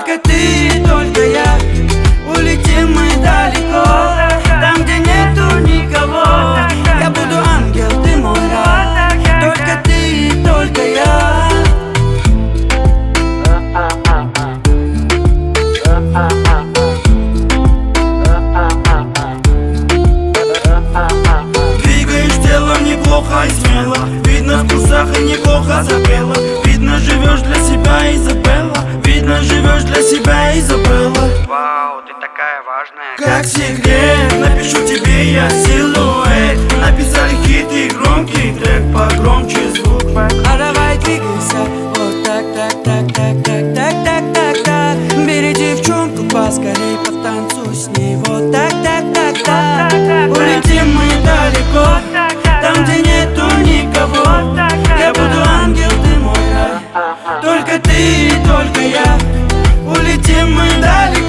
Только ты, только я. Улетим мы далеко, там, где нету никого. Я буду ангел, ты мой рай. Только ты, только я. Двигаешь телом неплохо и смело. Видно, в курсах и неплохо запела. Видно, живешь для себя, Изабелла. Видно, живешь для себя, Изабелла. Вау, ты такая важная. Как секрет, напишу тебе я силуэт. Написали хит и громкий трек, погромче звук. А давай двигайся, вот так, так, так, так, так, так, так, так, так. Бери девчонку поскорей, потанцуй с ней, вот так, так, так, так. Улетим мы далеко, там, где нету никого. Я буду ангел, ты мой рай. Только ты, только я. Улетим мы далеко.